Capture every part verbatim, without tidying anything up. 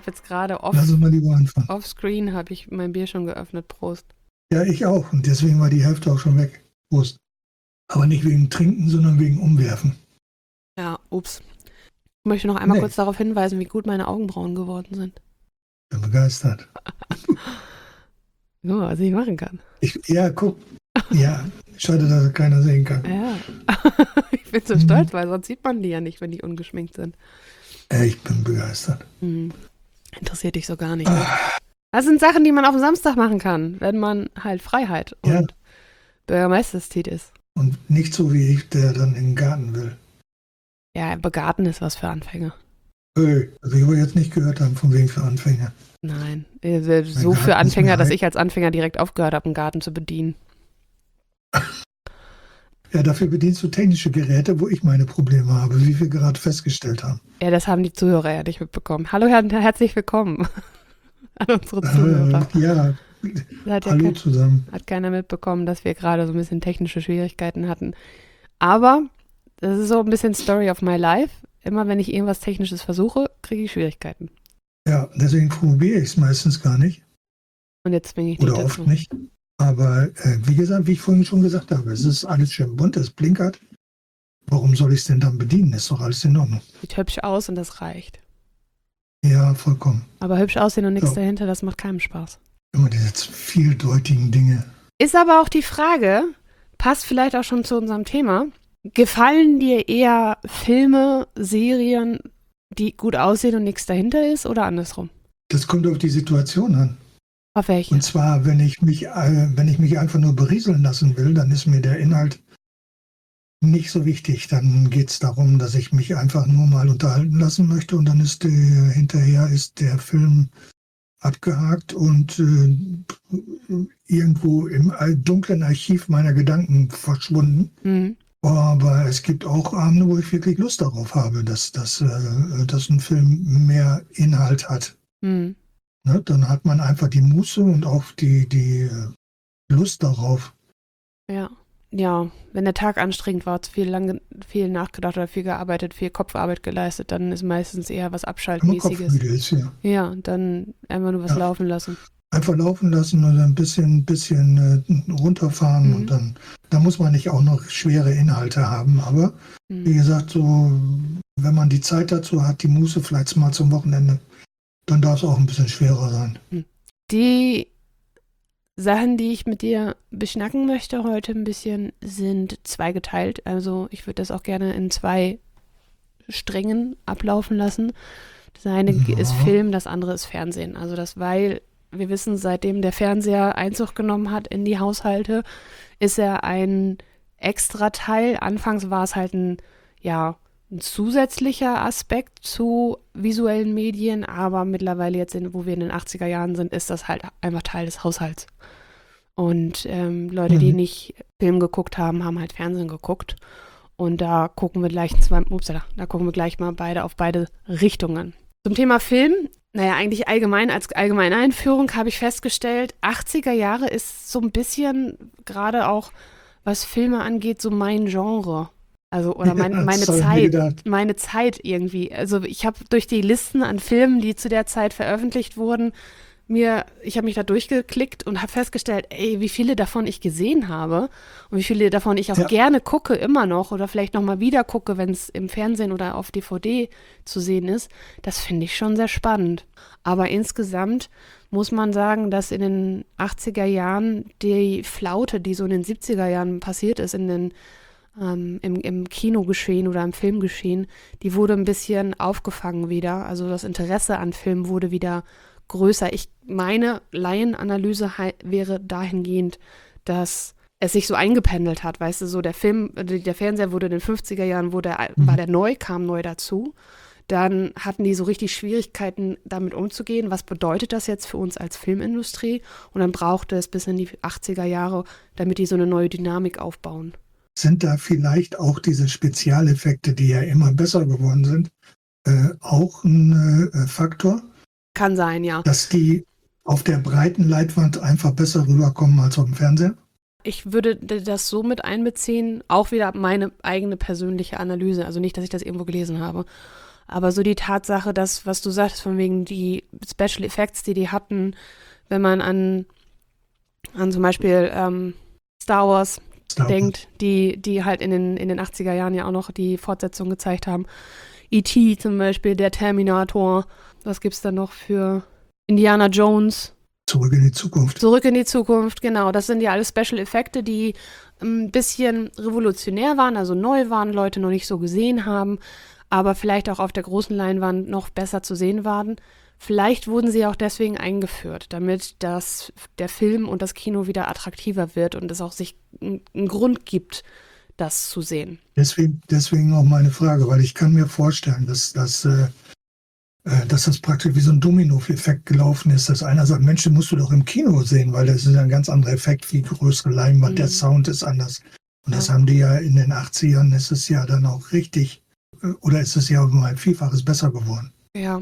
habe jetzt gerade off, Lass uns mal lieber anfangen. offscreen habe ich mein Bier schon geöffnet. Prost. Ja, ich auch. Und deswegen war die Hälfte auch schon weg. Prost. Aber nicht wegen Trinken, sondern wegen Umwerfen. Ja, ups. Ich möchte noch einmal Nee. kurz darauf hinweisen, wie gut meine Augenbrauen geworden sind. Bin begeistert. Guck mal, was ich machen kann. Ich, ja, guck. Ja, schade, dass das keiner sehen kann. Ja. Ich bin so Mhm. stolz, weil sonst sieht man die ja nicht, wenn die ungeschminkt sind. Ja, ich bin begeistert. Hm. Interessiert dich so gar nicht. Ne? Das sind Sachen, die man auf dem Samstag machen kann, wenn man halt Freiheit und Ja. Bürgermeisterstit ist. Und nicht so wie ich, der dann in den Garten will. Ja, begarten ist was für Anfänger. Hey, also ich wollte jetzt nicht gehört haben, von wegen für Anfänger. Nein, äh, so Garten für ist Anfänger, mir dass ein- ich als Anfänger direkt aufgehört habe, einen Garten zu bedienen. Ja, dafür bedienst du technische Geräte, wo ich meine Probleme habe, wie wir gerade festgestellt haben. Ja, das haben die Zuhörer ja nicht mitbekommen. Hallo, Herr, herzlich willkommen an unsere Zuhörer. Äh, ja, Das hat ja hallo kein, zusammen. hat keiner mitbekommen, dass wir gerade so ein bisschen technische Schwierigkeiten hatten. Aber das ist so ein bisschen Story of my life. Immer wenn ich irgendwas Technisches versuche, kriege ich Schwierigkeiten. Ja, deswegen probiere ich es meistens gar nicht Und jetzt zwinge ich dich oder dazu. oft nicht. Aber äh, wie gesagt, wie ich vorhin schon gesagt habe, es ist alles schön bunt, es blinkert. Warum soll ich es denn dann bedienen? Ist doch alles in Ordnung. Sieht hübsch aus und das reicht. Ja, vollkommen. Aber hübsch aussehen und nichts So. dahinter, das macht keinem Spaß. Immer diese vieldeutigen Dinge. Ist aber auch die Frage, passt vielleicht auch schon zu unserem Thema, gefallen dir eher Filme, Serien, die gut aussehen und nichts dahinter ist oder andersrum? Das kommt auf die Situation an. Auf welche? Und zwar, wenn ich mich, äh, wenn ich mich einfach nur berieseln lassen will, dann ist mir der Inhalt nicht so wichtig. Dann geht es darum, dass ich mich einfach nur mal unterhalten lassen möchte und dann ist äh, hinterher ist der Film abgehakt und äh, irgendwo im äh, dunklen Archiv meiner Gedanken verschwunden. Mhm. Aber es gibt auch Abende, wo ich wirklich Lust darauf habe, dass, dass, äh, dass ein Film mehr Inhalt hat. Mhm. Ne? Dann hat man einfach die Muße und auch die, die äh, Lust darauf. Ja. Ja, wenn der Tag anstrengend war, zu viel lange, viel nachgedacht oder viel gearbeitet, viel Kopfarbeit geleistet, dann ist meistens eher was Wenn man Abschaltmäßiges. kopfmüde ist, ja. Ja, dann einfach nur was Ja. laufen lassen. Einfach laufen lassen oder ein bisschen, bisschen äh, runterfahren Mhm. und dann, da muss man nicht auch noch schwere Inhalte haben. Aber wie Mhm. gesagt, so, wenn man die Zeit dazu hat, die Muße vielleicht mal zum Wochenende, dann darf es auch ein bisschen schwerer sein. Die Sachen, die ich mit dir beschnacken möchte heute ein bisschen, sind zweigeteilt. Also ich würde das auch gerne in zwei Strängen ablaufen lassen. Das eine Ja. ist Film, das andere ist Fernsehen. Also das, weil wir wissen, seitdem der Fernseher Einzug genommen hat in die Haushalte, ist er ein Extrateil. Anfangs war es halt ein, ja, ein zusätzlicher Aspekt zu visuellen Medien, aber mittlerweile jetzt, in, wo wir in den achtziger Jahren sind, ist das halt einfach Teil des Haushalts. Und ähm, Leute, die Mhm. nicht Film geguckt haben, haben halt Fernsehen geguckt. Und da gucken wir gleich zwei, upsala, da gucken wir gleich mal beide auf beide Richtungen. Zum Thema Film, naja, eigentlich allgemein, als allgemeine Einführung habe ich festgestellt, achtziger Jahre ist so ein bisschen, gerade auch was Filme angeht, so mein Genre. Also, oder mein, Ja, meine das hab ich mir Zeit, gedacht. meine Zeit irgendwie. Also ich habe durch die Listen an Filmen, die zu der Zeit veröffentlicht wurden, mir, ich habe mich da durchgeklickt und habe festgestellt, ey, wie viele davon ich gesehen habe und wie viele davon ich auch Ja. gerne gucke immer noch oder vielleicht nochmal wieder gucke, wenn es im Fernsehen oder auf D V D zu sehen ist. Das finde ich schon sehr spannend. Aber insgesamt muss man sagen, dass in den achtziger Jahren die Flaute, die so in den siebziger Jahren passiert ist, in den ähm, im, im Kinogeschehen oder im Filmgeschehen, die wurde ein bisschen aufgefangen wieder. Also das Interesse an Filmen wurde wieder größer. Ich meine Laienanalyse hei- wäre dahingehend, dass es sich so eingependelt hat, weißt du, so der Film, äh, der Fernseher wurde in den fünfziger Jahren, wurde, Mhm. war der neu, kam neu dazu. Dann hatten die so richtig Schwierigkeiten, damit umzugehen. Was bedeutet das jetzt für uns als Filmindustrie? Und dann brauchte es bis in die achtziger Jahre, damit die so eine neue Dynamik aufbauen. Sind da vielleicht auch diese Spezialeffekte, die ja immer besser geworden sind, äh, auch ein äh, Faktor, Kann sein, ja. dass die auf der breiten Leinwand einfach besser rüberkommen als auf dem Fernseher? Ich würde d- das so mit einbeziehen, auch wieder meine eigene persönliche Analyse. Also nicht, dass ich das irgendwo gelesen habe. Aber so die Tatsache, dass, was du sagst, von wegen die Special Effects, die die hatten, wenn man an, an zum Beispiel ähm, Star Wars Star Wars. denkt, die, die halt in den, in den achtziger Jahren ja auch noch die Fortsetzung gezeigt haben. E T zum Beispiel, der Terminator, was gibt's da noch für Indiana Jones? Zurück in die Zukunft. Zurück in die Zukunft, genau. Das sind ja alles Special Effekte, die ein bisschen revolutionär waren, also neu waren, Leute noch nicht so gesehen haben, aber vielleicht auch auf der großen Leinwand noch besser zu sehen waren. Vielleicht wurden sie auch deswegen eingeführt, damit das, der Film und das Kino wieder attraktiver wird und es auch sich einen Grund gibt, das zu sehen. Deswegen, deswegen auch meine Frage, weil ich kann mir vorstellen, dass, dass, äh, dass das praktisch wie so ein Domino-Effekt gelaufen ist, dass einer sagt, Mensch, den musst du doch im Kino sehen, weil das ist ein ganz anderer Effekt, viel größere Leinwand, mhm. der Sound ist anders. Und das ja. haben die ja in den achtzigern, ist es ja dann auch richtig, oder ist es ja um ein Vielfaches besser geworden. Ja.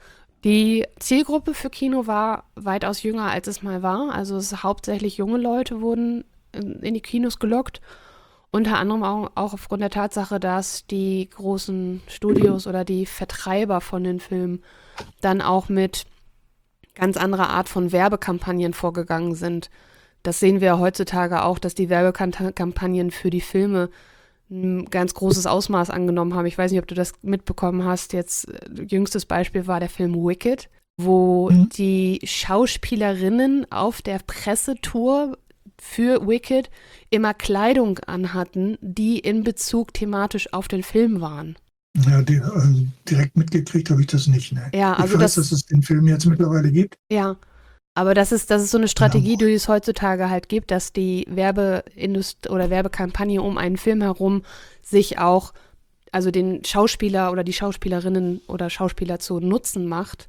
Die Zielgruppe für Kino war weitaus jünger, als es mal war. Also es hauptsächlich junge Leute wurden in die Kinos gelockt. Unter anderem auch, auch aufgrund der Tatsache, dass die großen Studios oder die Vertreiber von den Filmen dann auch mit ganz anderer Art von Werbekampagnen vorgegangen sind. Das sehen wir heutzutage auch, dass die Werbekampagnen für die Filme ein ganz großes Ausmaß angenommen haben. Ich weiß nicht, ob du das mitbekommen hast. Jetzt jüngstes Beispiel war der Film Wicked, wo mhm. die Schauspielerinnen auf der Pressetour für Wicked immer Kleidung anhatten, die in Bezug thematisch auf den Film waren. Ja, die, äh, direkt mitgekriegt habe ich das nicht. Ne? Ja, also ich weiß, das, dass es den Film jetzt mittlerweile gibt. Ja, aber das ist, das ist so eine Strategie, die es heutzutage halt gibt, dass die Werbeindustrie oder Werbekampagne um einen Film herum sich auch, also den Schauspieler oder die Schauspielerinnen oder Schauspieler zu Nutzen macht,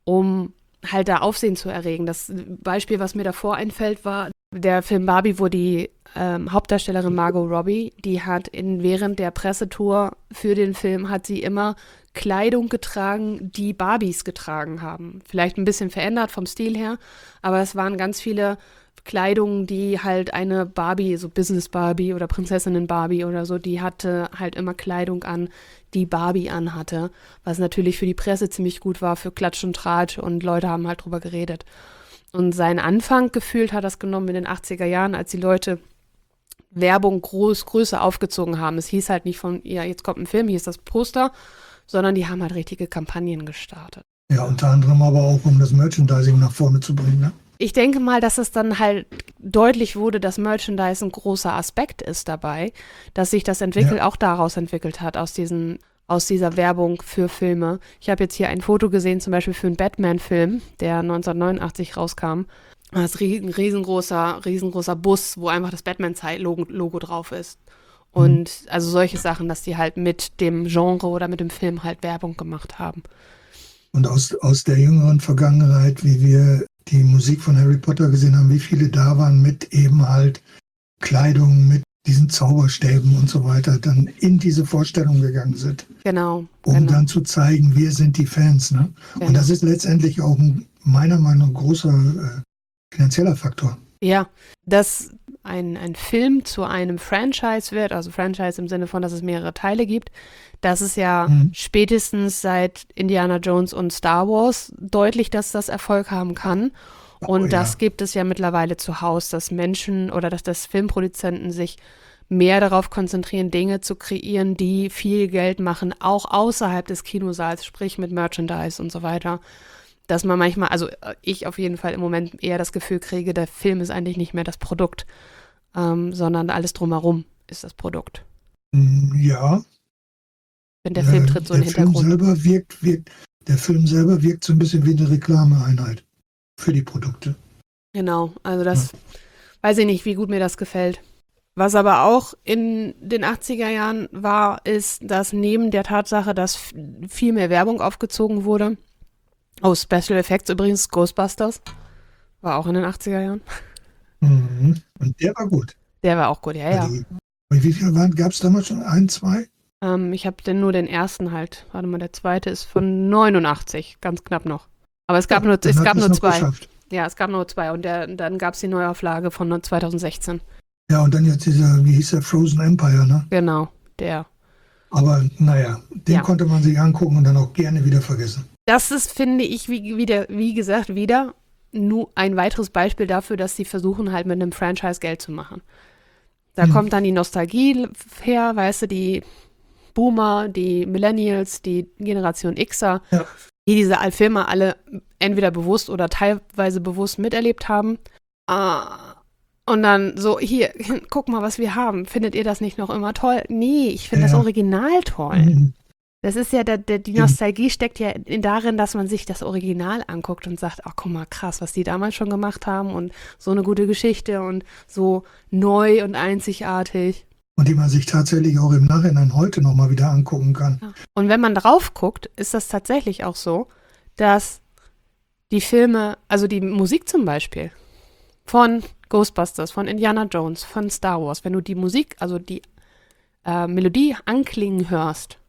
um halt da Aufsehen zu erregen. Das Beispiel, was mir davor einfällt, war der Film Barbie, wo die ähm, Hauptdarstellerin Margot Robbie, die hat in, während der Pressetour für den Film, hat sie immer Kleidung getragen, die Barbies getragen haben. Vielleicht ein bisschen verändert vom Stil her, aber es waren ganz viele Kleidungen, die halt eine Barbie, so Business Barbie oder Prinzessinnen Barbie oder so, die hatte halt immer Kleidung an, die Barbie anhatte, was natürlich für die Presse ziemlich gut war, für Klatsch und Tratsch, und Leute haben halt drüber geredet. Und seinen Anfang gefühlt hat das genommen in den achtziger Jahren, als die Leute Werbung groß, größer aufgezogen haben. Es hieß halt nicht von, ja, jetzt kommt ein Film, hier ist das Poster, sondern die haben halt richtige Kampagnen gestartet. Ja, unter anderem aber auch, um das Merchandising nach vorne zu bringen, ne? Ich denke mal, dass es dann halt deutlich wurde, dass Merchandise ein großer Aspekt ist dabei, dass sich das entwickelt, ja. auch daraus entwickelt hat, aus diesen, aus dieser Werbung für Filme. Ich habe jetzt hier ein Foto gesehen, zum Beispiel für einen Batman-Film, der neunzehnhundertneunundachtzig rauskam. Das ist ein riesengroßer, riesengroßer Bus, wo einfach das Batman-Logo Logo drauf ist. Und mhm. also solche Sachen, dass die halt mit dem Genre oder mit dem Film halt Werbung gemacht haben. Und aus, aus der jüngeren Vergangenheit, wie wir die Musik von Harry Potter gesehen haben, wie viele da waren mit eben halt Kleidung, mit diesen Zauberstäben und so weiter, dann in diese Vorstellung gegangen sind. Genau. Um genau. dann zu zeigen, wir sind die Fans. Ne? Genau. Und das ist letztendlich auch ein, meiner Meinung nach ein großer äh, finanzieller Faktor. Ja, dass ein, ein Film zu einem Franchise wird, also Franchise im Sinne von, dass es mehrere Teile gibt, das ist ja mhm. spätestens seit Indiana Jones und Star Wars deutlich, dass das Erfolg haben kann. Und oh, ja. das gibt es ja mittlerweile zuhaus, dass Menschen oder dass das Filmproduzenten sich mehr darauf konzentrieren, Dinge zu kreieren, die viel Geld machen, auch außerhalb des Kinosaals, sprich mit Merchandise und so weiter. Dass man manchmal, also ich auf jeden Fall im Moment eher das Gefühl kriege, der Film ist eigentlich nicht mehr das Produkt, ähm, sondern alles drumherum ist das Produkt. Ja. Wenn der Film tritt so in den Hintergrund. Film selber wirkt, wirkt, der Film selber wirkt so ein bisschen wie eine Reklameeinheit für die Produkte. Genau, also das, ja. weiß ich nicht, wie gut mir das gefällt. Was aber auch in den achtziger Jahren war, ist, dass neben der Tatsache, dass viel mehr Werbung aufgezogen wurde, oh, Special Effects übrigens, Ghostbusters, war auch in den achtziger Jahren. Mhm. Und der war gut. Der war auch gut, ja, ja. Die, wie viele waren, gab es damals schon? Ein, zwei? Ähm, ich habe denn nur den ersten halt. Warte mal, der zweite ist von neunundachtzig, ganz knapp noch. Aber es gab ja, nur, es gab nur zwei. Geschafft. Ja, es gab nur zwei. Und der, dann gab es die Neuauflage von zweitausendsechzehn. Ja, und dann jetzt dieser, wie hieß der, Frozen Empire, ne? Genau, der. Aber naja, den Ja. konnte man sich angucken und dann auch gerne wieder vergessen. Das ist, finde ich, wie, wieder, wie gesagt, wieder nur ein weiteres Beispiel dafür, dass sie versuchen, halt mit einem Franchise Geld zu machen. Da Hm. kommt dann die Nostalgie her, weißt du, die Boomer, die Millennials, die Generation Xer, Ja. die diese Filme alle entweder bewusst oder teilweise bewusst miterlebt haben. Ah, und dann so, hier, guck mal, was wir haben. Findet ihr das nicht noch immer toll? Nee, ich finde Ja. das Original toll. Mhm. Das ist ja, der, der, die Nostalgie steckt ja in, darin, dass man sich das Original anguckt und sagt, ach guck mal, krass, was die damals schon gemacht haben und so eine gute Geschichte und so neu und einzigartig. Und die man sich tatsächlich auch im Nachhinein heute nochmal wieder angucken kann. Ja. Und wenn man drauf guckt, ist das tatsächlich auch so, dass die Filme, also die Musik zum Beispiel von Ghostbusters, von Indiana Jones, von Star Wars, wenn du die Musik, also die äh, Melodie anklingen hörst,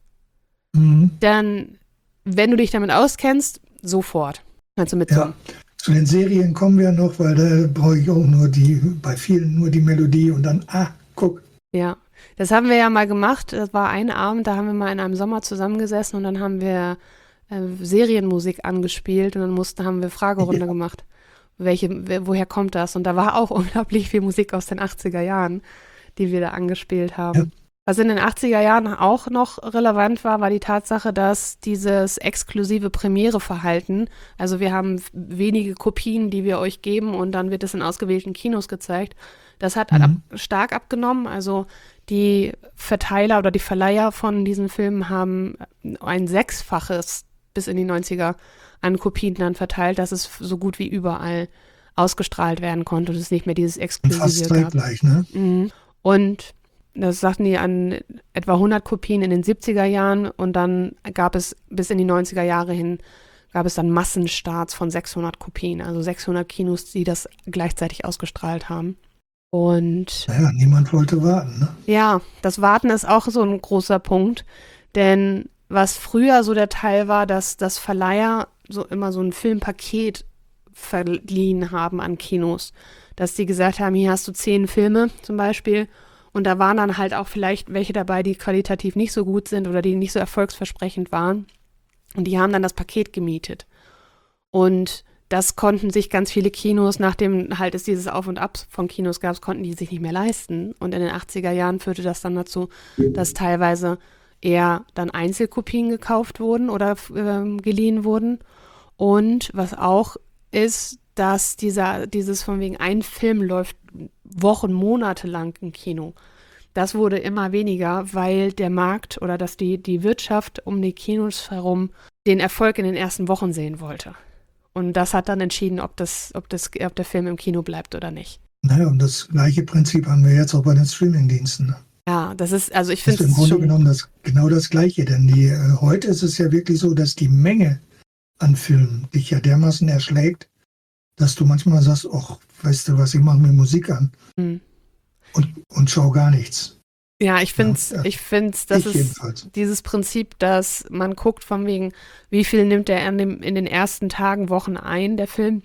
Mhm. dann, wenn du dich damit auskennst, sofort. Kannst du mitsingen. Ja, zu den Serien kommen wir noch, weil da brauche ich auch nur die, bei vielen nur die Melodie und dann, ah, guck. Ja, das haben wir ja mal gemacht. Das war ein Abend, da haben wir mal in einem Sommer zusammengesessen und dann haben wir äh, Serienmusik angespielt und dann mussten, haben wir Fragerunde Ja. gemacht. Welche, wer, woher kommt das? Und da war auch unglaublich viel Musik aus den achtziger Jahren, die wir da angespielt haben. Ja. Was in den achtziger Jahren auch noch relevant war, war die Tatsache, dass dieses exklusive Premiere-Verhalten, also wir haben wenige Kopien, die wir euch geben und dann wird es in ausgewählten Kinos gezeigt, das hat Mhm. ab, stark abgenommen. Also die Verteiler oder die Verleiher von diesen Filmen haben ein Sechsfaches bis in die neunziger an Kopien dann verteilt, dass es so gut wie überall ausgestrahlt werden konnte und es nicht mehr dieses Und fast Exklusive gab. zeitgleich, ne? Mhm. Und das sagten die an etwa hundert Kopien in den siebziger Jahren und dann gab es bis in die neunziger Jahre hin, gab es dann Massenstarts von sechshundert Kopien, also sechshundert Kinos, die das gleichzeitig ausgestrahlt haben. Und Naja, niemand wollte warten, ne? ja, das Warten ist auch so ein großer Punkt, denn was früher so der Teil war, dass das Verleiher so immer so ein Filmpaket verliehen haben an Kinos, dass die gesagt haben, hier hast du zehn Filme zum Beispiel und da waren dann halt auch vielleicht welche dabei, die qualitativ nicht so gut sind oder die nicht so erfolgsversprechend waren und die haben dann das Paket gemietet und das konnten sich ganz viele Kinos, nachdem halt es dieses Auf und Ab von Kinos gab, konnten die sich nicht mehr leisten. Und in den achtziger Jahren führte das dann dazu, dass teilweise eher dann Einzelkopien gekauft wurden oder ähm, geliehen wurden. Und was auch ist, dass dieser, dieses von wegen ein Film läuft Wochen, Monate lang im Kino. Das wurde immer weniger, weil der Markt oder dass die, die Wirtschaft um die Kinos herum den Erfolg in den ersten Wochen sehen wollte. Und das hat dann entschieden, ob, das, ob, das, ob der Film im Kino bleibt oder nicht. Naja, und das gleiche Prinzip haben wir jetzt auch bei den Streamingdiensten. Ne? Ja, das ist, also ich Das finde ist im es Grunde schon, genommen das, genau das Gleiche, denn die, äh, heute ist es ja wirklich so, dass die Menge an Filmen dich ja dermaßen erschlägt, dass du manchmal sagst, ach, weißt du was, ich mache mir Musik an hm. und, und schau gar nichts. ja, ich finde es, Ja, ja. ich finde es, das Ich ist jedenfalls. dieses Prinzip, dass man guckt von wegen, wie viel nimmt er in, dem, in den ersten Tagen, Wochen ein, der Film,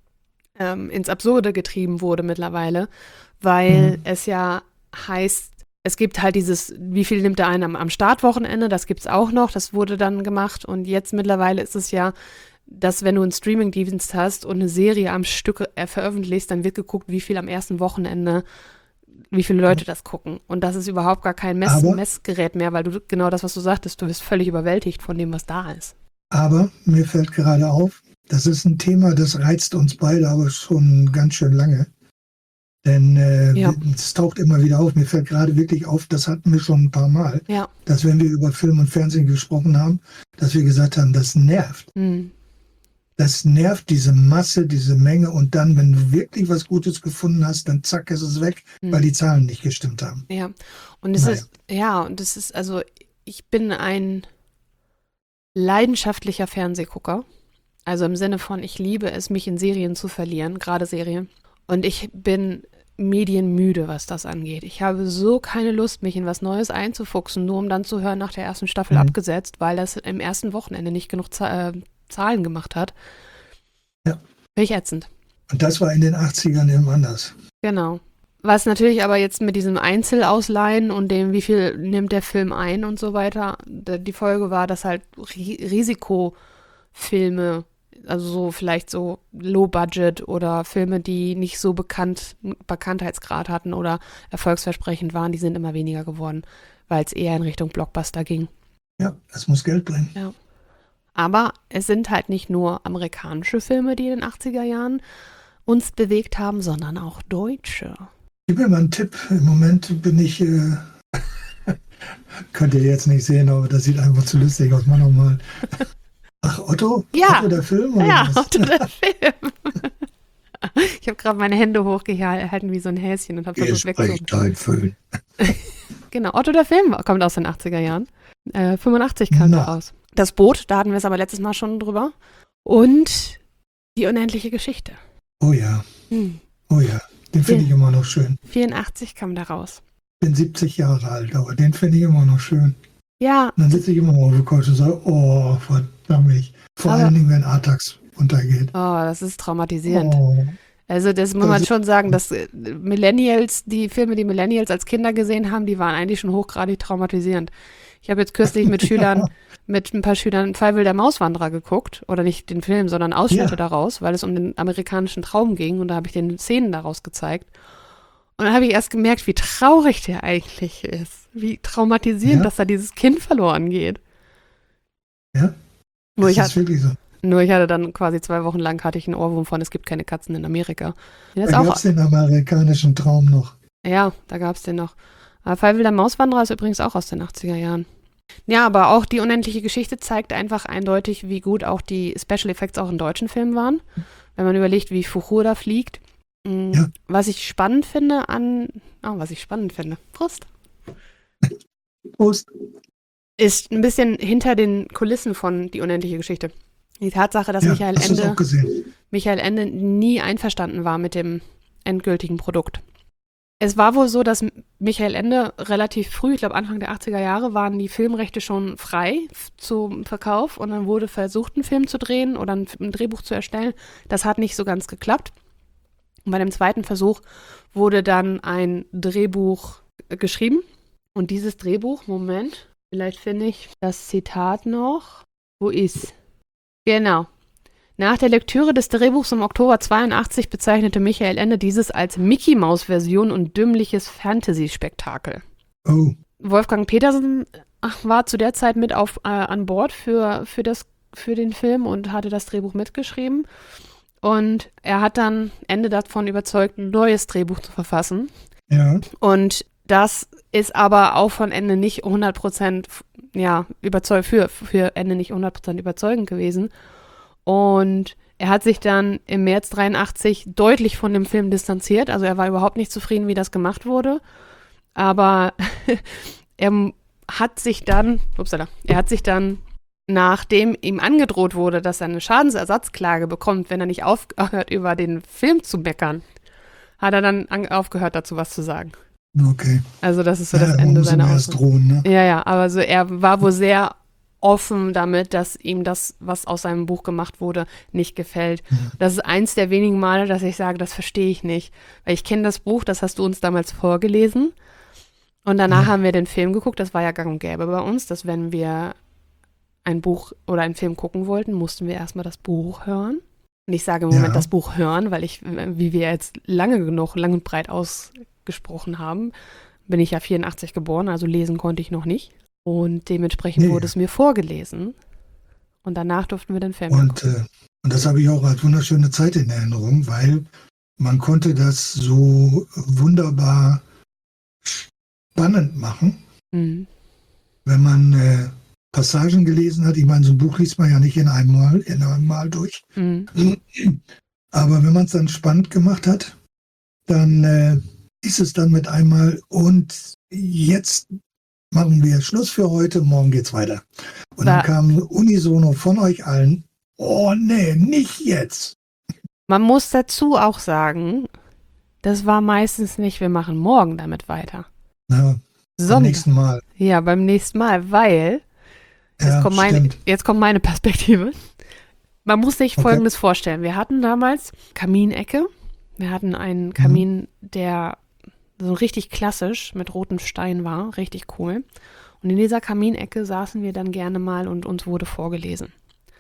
ähm, ins Absurde getrieben wurde mittlerweile, weil Mhm. es ja heißt, es gibt halt dieses, wie viel nimmt er ein am, am Startwochenende, das gibt es auch noch, das wurde dann gemacht und jetzt mittlerweile ist es ja, dass wenn du einen Streaming-Dienst hast und eine Serie am Stück äh, veröffentlichst, dann wird geguckt, wie viel am ersten Wochenende, wie viele Leute das gucken. Und das ist überhaupt gar kein Mess Aber- Messgerät mehr, weil du genau das, was du sagtest, du bist völlig überwältigt von dem, was da ist. Aber mir fällt gerade auf, das ist ein Thema, das reizt uns beide aber schon ganz schön lange. Denn äh, Ja. es taucht immer wieder auf. Mir fällt gerade wirklich auf, das hatten wir schon ein paar Mal, Ja. dass wenn wir über Film und Fernsehen gesprochen haben, dass wir gesagt haben, das nervt. Hm. Das nervt, diese Masse, diese Menge. Und dann, wenn du wirklich was Gutes gefunden hast, dann zack, ist es weg, Hm. weil die Zahlen nicht gestimmt haben. Ja. Und es Naja. ist, ja, und es ist, also ich bin ein leidenschaftlicher Fernsehgucker. Also im Sinne von, ich liebe es, mich in Serien zu verlieren, gerade Serien. Und ich bin medienmüde, was das angeht. Ich habe so keine Lust, mich in was Neues einzufuchsen, nur um dann zu hören, nach der ersten Staffel Mhm. abgesetzt, weil das im ersten Wochenende nicht genug Za- äh, Zahlen gemacht hat. Ja. Finde ich ätzend. Und das war in den achtzigern eben anders. Genau. Was natürlich aber jetzt mit diesem Einzelausleihen und dem, wie viel nimmt der Film ein und so weiter, die Folge war, dass halt Risikofilme, also so vielleicht so Low-Budget oder Filme, die nicht so bekannt, Bekanntheitsgrad hatten oder erfolgsversprechend waren, die sind immer weniger geworden, weil es eher in Richtung Blockbuster ging. Ja, es muss Geld bringen. Ja. Aber es sind halt nicht nur amerikanische Filme, die in den achtziger Jahren uns bewegt haben, sondern auch deutsche. Gib mir mal einen Tipp. Im Moment bin ich, äh, könnt ihr jetzt nicht sehen, aber das sieht einfach zu lustig aus. Mach nochmal. Ach, Otto? Ja. Otto der Film? Oder Ja, was? Otto der Film. Ich habe gerade meine Hände hochgehalten wie so ein Häschen und habe versucht wegzuholen. dein Film. Genau, Otto der Film kommt aus den achtziger Jahren. Äh, fünfundachtzig kam Na. er raus. Das Boot, da hatten wir es aber letztes Mal schon drüber. Und die unendliche Geschichte. Oh ja, Hm. oh ja. Den finde ich immer noch schön. vierundachtzig kam da raus. Ich bin siebzig Jahre alt, aber den finde ich immer noch schön. Ja, Und dann sitze ich immer noch auf der Couch und sage, oh, verdammt. Vor Aber- allen Dingen, wenn Artax untergeht. oh, das ist traumatisierend. Oh. Also das muss Das man ist- schon sagen, dass äh, Millennials, die Filme, die Millennials als Kinder gesehen haben, die waren eigentlich schon hochgradig traumatisierend. Ich habe jetzt kürzlich mit Schülern, mit ein paar Schülern Feivel der Mauswanderer geguckt. Oder nicht den Film, sondern Ausschnitte Ja. daraus, weil es um den amerikanischen Traum ging. Und da habe ich den Szenen daraus gezeigt. Und dann habe ich erst gemerkt, wie traurig der eigentlich ist. Wie traumatisierend, Ja. dass da dieses Kind verloren geht. Ja, Nur das ich, ist hatte, wirklich so. nur ich hatte dann quasi zwei Wochen lang hatte ich einen Ohrwurm von, es gibt keine Katzen in Amerika. Der ist Da auch, gab es den amerikanischen Traum noch. ja, da gab es den noch. Aber Feivel der Mauswanderer ist übrigens auch aus den achtziger Jahren. Ja, aber auch die unendliche Geschichte zeigt einfach eindeutig, wie gut auch die Special Effects auch in deutschen Filmen waren. Wenn man überlegt, wie Fuchur da fliegt. Mm, Ja. Was ich spannend finde an, oh, was ich spannend finde, Prost, Prost. ist ein bisschen hinter den Kulissen von die unendliche Geschichte. Die Tatsache, dass Ja, Michael hast du es Ende auch gesehen? Michael Ende nie einverstanden war mit dem endgültigen Produkt. Es war wohl so, dass Michael Ende relativ früh, ich glaube Anfang der achtziger Jahre, waren die Filmrechte schon frei f- zum Verkauf und dann wurde versucht, einen Film zu drehen oder ein, ein Drehbuch zu erstellen. Das hat nicht so ganz geklappt. Und bei dem zweiten Versuch wurde dann ein Drehbuch äh, geschrieben. Und dieses Drehbuch, Moment, vielleicht finde ich das Zitat noch. Wo ist? Genau. Nach der Lektüre des Drehbuchs im Oktober zweiundachtzig bezeichnete Michael Ende dieses als Mickey-Maus-Version und dümmliches Fantasy-Spektakel. Oh, Wolfgang Petersen ach, war zu der Zeit mit auf, äh, an Bord für, für, das, für den Film und hatte das Drehbuch mitgeschrieben. Und er hat dann Ende davon überzeugt, ein neues Drehbuch zu verfassen. ja. Und das ist aber auch von Ende nicht hundert Prozent ja, überzeug, für, für Ende nicht hundert Prozent überzeugend gewesen. Und er hat sich dann im März dreiundachtzig deutlich von dem Film distanziert. Also er war überhaupt nicht zufrieden, wie das gemacht wurde. Aber er hat sich dann, upsala, er hat sich dann, nachdem ihm angedroht wurde, dass er eine Schadensersatzklage bekommt, wenn er nicht aufhört, über den Film zu meckern, hat er dann an, aufgehört, dazu was zu sagen. Okay. Also das ist so Ja, das man Ende muss ihm seiner erst Aussage. drohen, ne? Ja, ja, aber so er war wohl sehr offen damit, dass ihm das, was aus seinem Buch gemacht wurde, nicht gefällt. Mhm. Das ist eins der wenigen Male, dass ich sage, das verstehe ich nicht. Weil ich kenne das Buch, das hast du uns damals vorgelesen. Und danach Ja. haben wir den Film geguckt. Das war ja gang und gäbe bei uns, dass wenn wir ein Buch oder einen Film gucken wollten, mussten wir erstmal das Buch hören. Und ich sage im Moment Ja. das Buch hören, weil ich, wie wir jetzt lange genug, lang und breit ausgesprochen haben, bin ich ja vierundachtzig geboren, also lesen konnte ich noch nicht. Und dementsprechend Nee. wurde es mir vorgelesen. Und danach durften wir den Film gucken. Und, äh, und das habe ich auch als wunderschöne Zeit in Erinnerung, weil man konnte das so wunderbar spannend machen, Mhm. wenn man äh, Passagen gelesen hat. Ich meine, so ein Buch liest man ja nicht in einem Mal, in einem Mal durch. Mhm. Aber wenn man es dann spannend gemacht hat, dann äh, ist es dann mit einmal und jetzt machen wir Schluss für heute, morgen geht's weiter. Und War- dann kam unisono von euch allen, oh nee, nicht jetzt. Man muss dazu auch sagen, das war meistens nicht, wir machen morgen damit weiter. Na, beim Sondern, nächsten Mal. ja, beim nächsten Mal, weil, jetzt, Ja, kommt meine, stimmt. jetzt kommt meine Perspektive. Man muss sich Okay. Folgendes vorstellen. Wir hatten damals Kaminecke. Wir hatten einen Kamin, der so richtig klassisch mit rotem Stein war, richtig cool. Und in dieser Kaminecke saßen wir dann gerne mal und uns wurde vorgelesen.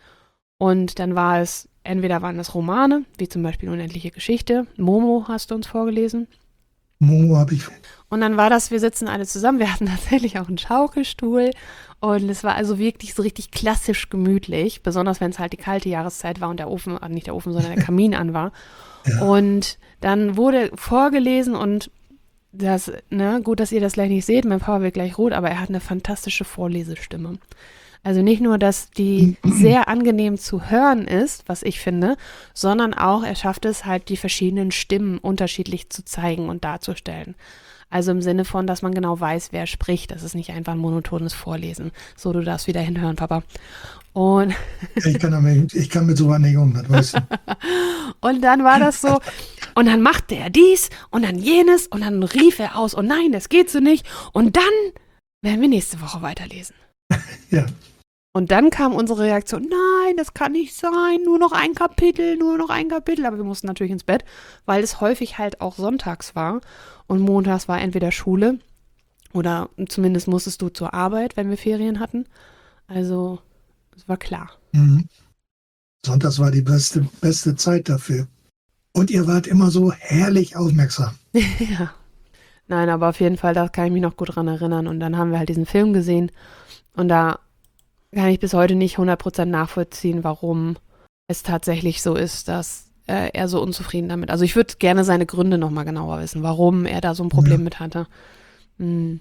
Und dann war es, entweder waren es Romane, wie zum Beispiel Unendliche Geschichte, Momo hast du uns vorgelesen. Momo habe ich. Und dann war das, wir sitzen alle zusammen, wir hatten tatsächlich auch einen Schaukelstuhl und es war also wirklich so richtig klassisch gemütlich, besonders wenn es halt die kalte Jahreszeit war und der Ofen, nicht der Ofen, sondern der Kamin an war. Ja. Und dann wurde vorgelesen und das, ne, gut, dass ihr das gleich nicht seht, mein Papa wird gleich rot, aber er hat eine fantastische Vorlesestimme. Also nicht nur, dass die sehr angenehm zu hören ist, was ich finde, sondern auch, er schafft es halt, die verschiedenen Stimmen unterschiedlich zu zeigen und darzustellen. Also im Sinne von, dass man genau weiß, wer spricht. Das ist nicht einfach ein monotones Vorlesen. So, du darfst wieder hinhören, Papa. Und ich, kann damit, ich kann mit sowas nicht um, das weißt du. Und dann war das so, und dann machte er dies und dann jenes und dann rief er aus, oh nein, das geht so nicht. Und dann werden wir nächste Woche weiterlesen. Ja. Und dann kam unsere Reaktion, nein, das kann nicht sein, nur noch ein Kapitel, nur noch ein Kapitel. Aber wir mussten natürlich ins Bett, weil es häufig halt auch sonntags war. Und montags war entweder Schule oder zumindest musstest du zur Arbeit, wenn wir Ferien hatten. Also, es war klar. Mhm. Sonntags war die beste, beste Zeit dafür. Und ihr wart immer so herrlich aufmerksam. Ja. Nein, aber auf jeden Fall, da kann ich mich noch gut dran erinnern. Und dann haben wir halt diesen Film gesehen. Und da kann ich bis heute nicht hundert Prozent nachvollziehen, warum es tatsächlich so ist, dass äh, er so unzufrieden damit. Also ich würde gerne seine Gründe nochmal genauer wissen, warum er da so ein Problem ja. mit hatte. Hm.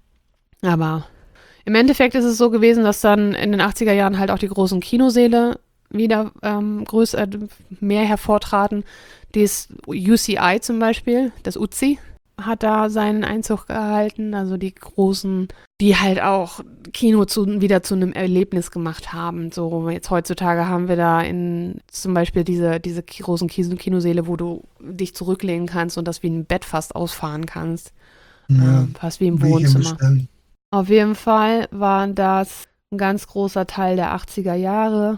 Aber im Endeffekt ist es so gewesen, dass dann in den achtziger Jahren halt auch die großen Kinosäle wieder ähm, größer, mehr hervortraten. Das U C I zum Beispiel, das U Z I, hat da seinen Einzug gehalten, also die großen, die halt auch Kino zu, wieder zu einem Erlebnis gemacht haben. So jetzt heutzutage haben wir da in zum Beispiel diese, diese großen Kinosäle, wo du dich zurücklehnen kannst und das wie ein Bett fast ausfahren kannst. Ja, ähm, fast wie im Wohnzimmer. Im Auf jeden Fall war das ein ganz großer Teil der achtziger Jahre.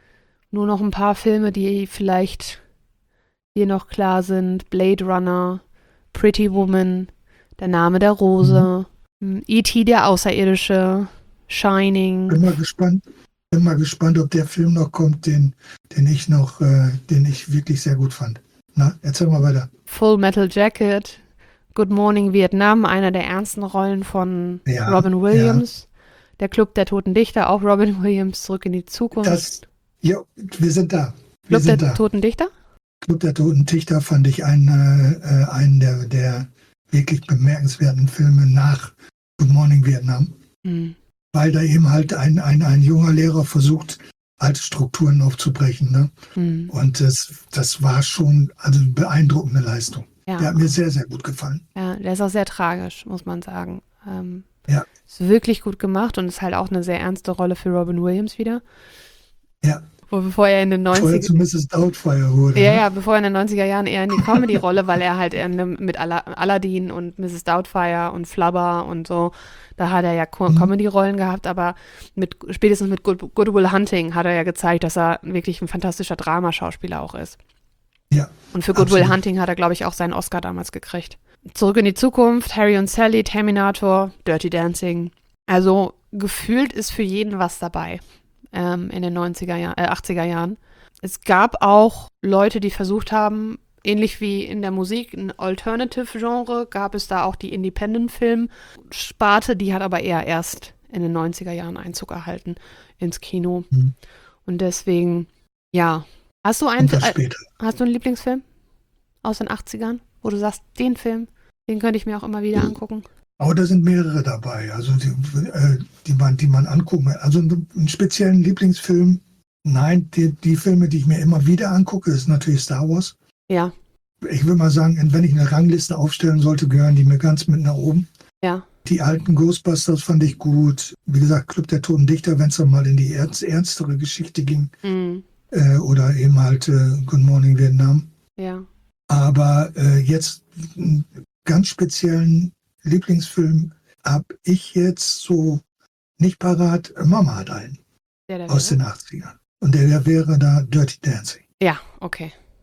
Nur noch ein paar Filme, die vielleicht hier noch klar sind. Blade Runner, Pretty Woman, Der Name der Rose, mhm. E T der Außerirdische, Shining. Bin mal gespannt, bin mal gespannt, ob der Film noch kommt, den, den ich noch, äh, den ich wirklich sehr gut fand. Na, erzähl mal weiter. Full Metal Jacket, Good Morning Vietnam, einer der ernsten Rollen von ja, Robin Williams. Ja. Der Club der Toten Dichter, auch Robin Williams, Zurück in die Zukunft. Das, ja, wir sind da. Wir Club sind der da. Toten Dichter? Club der Toten Dichter fand ich einen, äh, einen der, der wirklich bemerkenswerten Filme nach Good Morning Vietnam, mhm. weil da eben halt ein, ein, ein junger Lehrer versucht, alte Strukturen aufzubrechen. Ne? Mhm. Und das, das war schon also eine beeindruckende Leistung. Ja. Der hat mir sehr, sehr gut gefallen. Ja, der ist auch sehr tragisch, muss man sagen. Ähm, ja. Ist wirklich gut gemacht und ist halt auch eine sehr ernste Rolle für Robin Williams wieder. Ja. Wo, bevor er in den neunziger Vorher zu Misses Doubtfire wurde. Ja, ne? ja, bevor er in den neunziger Jahren eher in die Comedy-Rolle, weil er halt mit Aladdin und Misses Doubtfire und Flubber und so, da hat er ja Co- mhm. Comedy-Rollen gehabt, aber mit, spätestens mit Good, Good Will Hunting hat er ja gezeigt, dass er wirklich ein fantastischer Dramaschauspieler auch ist. Ja. Und für Good Will Hunting hat er, glaube ich, auch seinen Oscar damals gekriegt. Zurück in die Zukunft, Harry und Sally, Terminator, Dirty Dancing. Also gefühlt ist für jeden was dabei. In den neunziger Jahren, äh, achtziger Jahren. Es gab auch Leute, die versucht haben, ähnlich wie in der Musik, ein Alternative-Genre, gab es da auch die Independent-Film-Sparte, die hat aber eher erst in den neunziger Jahren Einzug erhalten ins Kino. Mhm. Und deswegen, ja. Hast du einen, äh, hast du einen Lieblingsfilm aus den achtzigern, wo du sagst, den Film, den könnte ich mir auch immer wieder mhm. angucken? Aber da sind mehrere dabei, also die, äh, die, man, die man angucken. Also einen speziellen Lieblingsfilm, nein, die, die Filme, die ich mir immer wieder angucke, ist natürlich Star Wars. Ja. Ich würde mal sagen, wenn ich eine Rangliste aufstellen sollte, gehören die mir ganz mit nach oben. Ja. Die alten Ghostbusters fand ich gut. Wie gesagt, Club der Toten Dichter, wenn es dann mal in die ernst, ernstere Geschichte ging. Mhm. Äh, oder eben halt äh, Good Morning Vietnam. Ja. Aber äh, jetzt einen ganz speziellen Lieblingsfilm habe ich jetzt so nicht parat. Mama hat einen der, der aus wäre? den achtzigern. Und der, der wäre da Dirty Dancing. Ja, okay.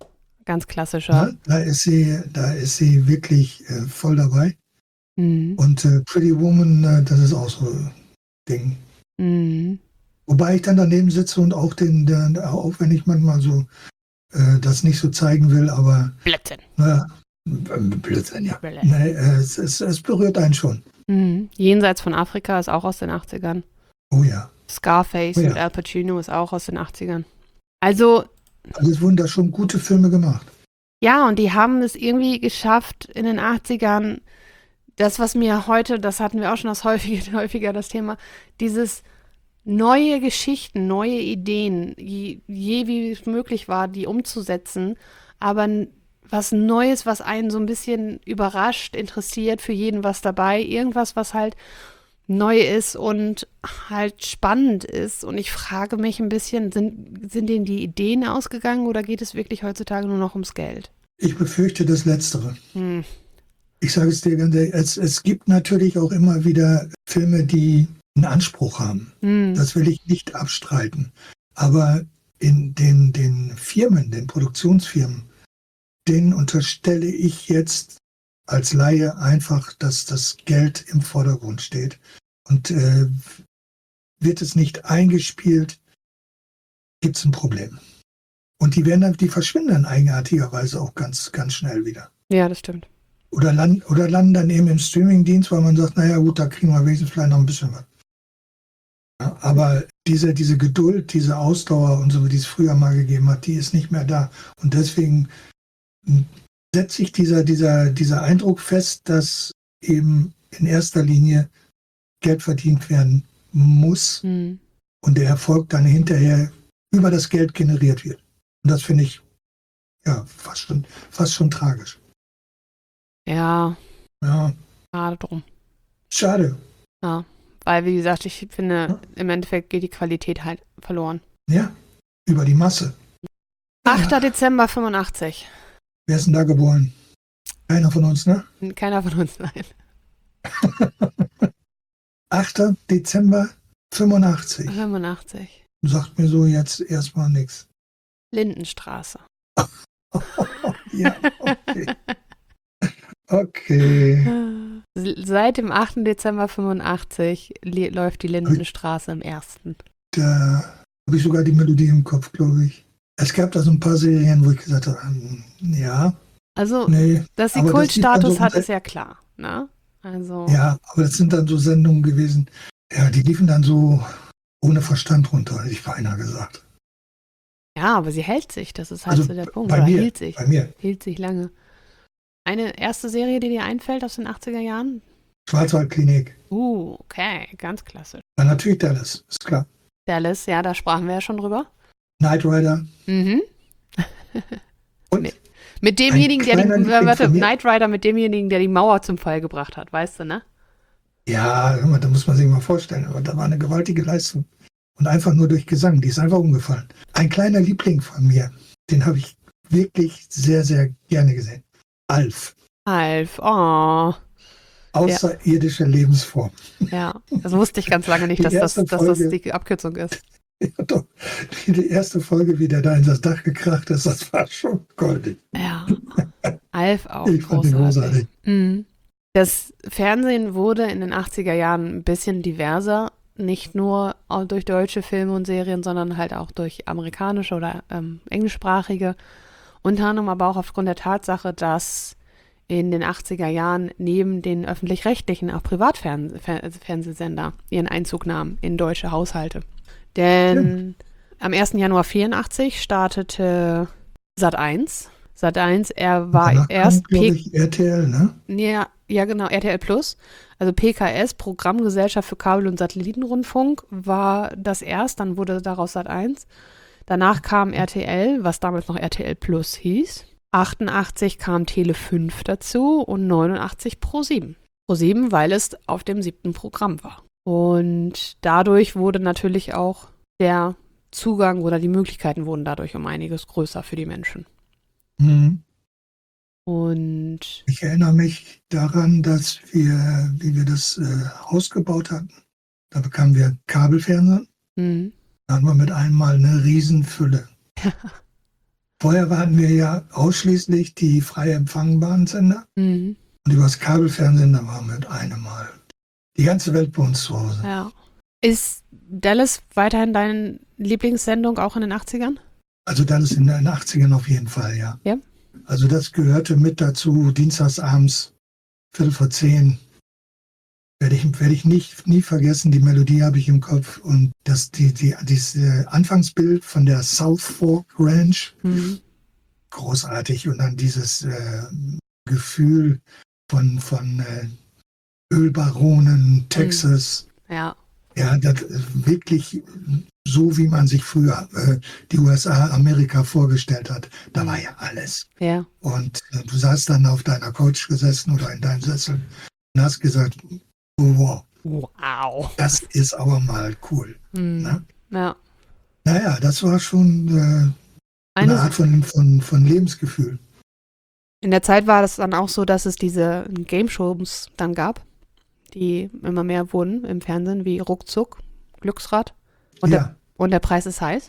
Ganz klassischer. Ne? Da ist sie, da ist sie wirklich äh, voll dabei. Mhm. Und äh, Pretty Woman, äh, das ist auch so ein Ding. Mhm. Wobei ich dann daneben sitze und auch den, den auch wenn ich manchmal so äh, das nicht so zeigen will, aber Blödsinn. naja, Blödsinn, ja. Blödsinn. Nee, äh, es, es, es berührt einen schon. Mhm. Jenseits von Afrika ist auch aus den achtzigern. Oh ja. Scarface Oh ja. mit Al Pacino ist auch aus den achtzigern. Also, Also es wurden da schon gute Filme gemacht. ja, und die haben es irgendwie geschafft in den achtzigern, das, was mir heute, das hatten wir auch schon das häufige, häufiger das Thema, dieses neue Geschichten, neue Ideen, je, je wie es möglich war, die umzusetzen, aber n- was Neues, was einen so ein bisschen überrascht, interessiert, für jeden was dabei, irgendwas, was halt neu ist und halt spannend ist. Und ich frage mich ein bisschen, sind, sind denen die Ideen ausgegangen oder geht es wirklich heutzutage nur noch ums Geld? Ich befürchte das Letztere. Hm. Ich sage es dir ganz ehrlich, es, es gibt natürlich auch immer wieder Filme, die einen Anspruch haben. Hm. Das will ich nicht abstreiten. Aber in den, den Firmen, den Produktionsfirmen, denen unterstelle ich jetzt als Laie einfach, dass das Geld im Vordergrund steht. Und äh, wird es nicht eingespielt, gibt es ein Problem. Und die werden dann, die verschwinden dann eigenartigerweise auch ganz, ganz schnell wieder. Ja, das stimmt. Oder, land, oder landen dann eben im Streamingdienst, weil man sagt, naja gut, da kriegen wir wenigstens vielleicht noch ein bisschen was. Ja, aber diese, diese Geduld, diese Ausdauer und so, wie es früher mal gegeben hat, die ist nicht mehr da. Und deswegen setzt sich dieser, dieser, dieser Eindruck fest, dass eben in erster Linie Geld verdient werden muss Hm. und der Erfolg dann hinterher über das Geld generiert wird. Und das finde ich ja fast schon, fast schon tragisch. Ja, Ja, schade drum. schade. Ja, weil, wie gesagt, ich finde, Ja. im Endeffekt geht die Qualität halt verloren. Ja, über die Masse. achter Dezember fünfundachtzig. Wer ist denn da geboren? Keiner von uns, ne? Keiner von uns, nein. achter Dezember fünfundachtzig. fünfundachtzig. Sagt mir so jetzt erstmal nichts. Lindenstraße. Ja, okay. Okay. Seit dem achten Dezember fünfundachtzig li- läuft die Lindenstraße im ersten. Da habe ich sogar die Melodie im Kopf, glaube ich. Es gab da so ein paar Serien, wo ich gesagt habe, hm, ja, Also, nee. dass sie aber das liegt Kultstatus dann so hat, unter- ist ja klar. Ne? Also, Ja, aber das sind dann so Sendungen gewesen, ja, die liefen dann so ohne Verstand runter, hätte ich beinahe gesagt. ja, aber sie hält sich. Das ist halt Also so der Punkt. bei Oder mir, hielt sich. bei mir. Hielt sich lange. Eine erste Serie, die dir einfällt aus den achtziger Jahren? Schwarzwaldklinik. Uh, okay, ganz klassisch. Dann natürlich Dallas, ist klar. Dallas, ja, da sprachen wir ja schon drüber. Knight Rider. Mhm. Und mit, mit demjenigen, der die, kleiner Liebling äh, warte, von mir. Knight Rider, mit demjenigen, der die Mauer zum Fall gebracht hat, weißt du, ne? Ja, hör mal, da muss man sich mal vorstellen, aber da war eine gewaltige Leistung. Und einfach nur durch Gesang, die ist einfach umgefallen. Ein kleiner Liebling von mir, den habe ich wirklich sehr, sehr gerne gesehen. Alf. Alf, oh. Außerirdische Lebensform. Ja, das wusste ich ganz lange nicht, Die dass das, erste dass das Folge. die Abkürzung ist. Ja, doch. Die erste Folge, wie der da in das Dach gekracht ist, das war schon goldig. Ja, Alf auch Ich fand den großartig. großartig. Mhm. Das Fernsehen wurde in den achtziger Jahren ein bisschen diverser, nicht nur durch deutsche Filme und Serien, sondern halt auch durch amerikanische oder ähm, englischsprachige. Unter anderem aber auch aufgrund der Tatsache, dass in den achtziger Jahren neben den öffentlich-rechtlichen auch Privatfernsehsender ihren Einzug nahmen in deutsche Haushalte. Denn am ersten Januar vierundachtzig startete Sat eins. Sat eins, er war Danach erst kam, glaube P- ich, R T L, ne? ja, ja, genau, R T L Plus, also P K S, Programmgesellschaft für Kabel- und Satellitenrundfunk, war das erst, dann wurde daraus Sat eins. Danach kam R T L, was damals noch R T L Plus hieß. achtundachtzig kam Tele fünf dazu und neunundachtzig Pro sieben. Pro sieben, weil es auf dem siebten Programm war. Und dadurch wurde natürlich auch der Zugang oder die Möglichkeiten wurden dadurch um einiges größer für die Menschen. Mhm. Und Ich erinnere mich daran, dass wir, wie wir das äh, Haus gebaut hatten, da bekamen wir Kabelfernsehen. mh, Da hatten wir mit einmal eine Riesenfülle. Vorher hatten wir ja ausschließlich die frei empfangbaren Sender. Mhm. Und über das Kabelfernsehen, da waren wir mit einem Mal. Die ganze Welt bei uns zu Hause. Ja. Ist Dallas weiterhin deine Lieblingssendung, auch in den achtzigern? Also Dallas in den achtzigern auf jeden Fall, ja. Ja. Also das gehörte mit dazu, dienstagsabends, Viertel vor zehn. Werde ich, werde ich nicht, nie vergessen, die Melodie habe ich im Kopf. Und das, die, die, dieses Anfangsbild von der South Fork Ranch, Mhm. großartig. Und dann dieses äh, Gefühl von, von äh, Ölbaronen, Texas. Ja. Ja, das ist wirklich so, wie man sich früher äh, die U S A, Amerika vorgestellt hat. Da war ja alles. Ja. Und äh, du saßt dann auf deiner Couch gesessen oder in deinem Sessel und hast gesagt, oh, wow, Wow. das ist aber mal cool. Mhm. Ne? Ja. Naja, das war schon äh, eine Eine, Art von, von, von Lebensgefühl. in der Zeit war das dann auch so, dass es diese Game-Shows dann gab, die immer mehr wurden im Fernsehen, wie Ruckzuck, Glücksrad und, Ja, der, und der Preis ist heiß.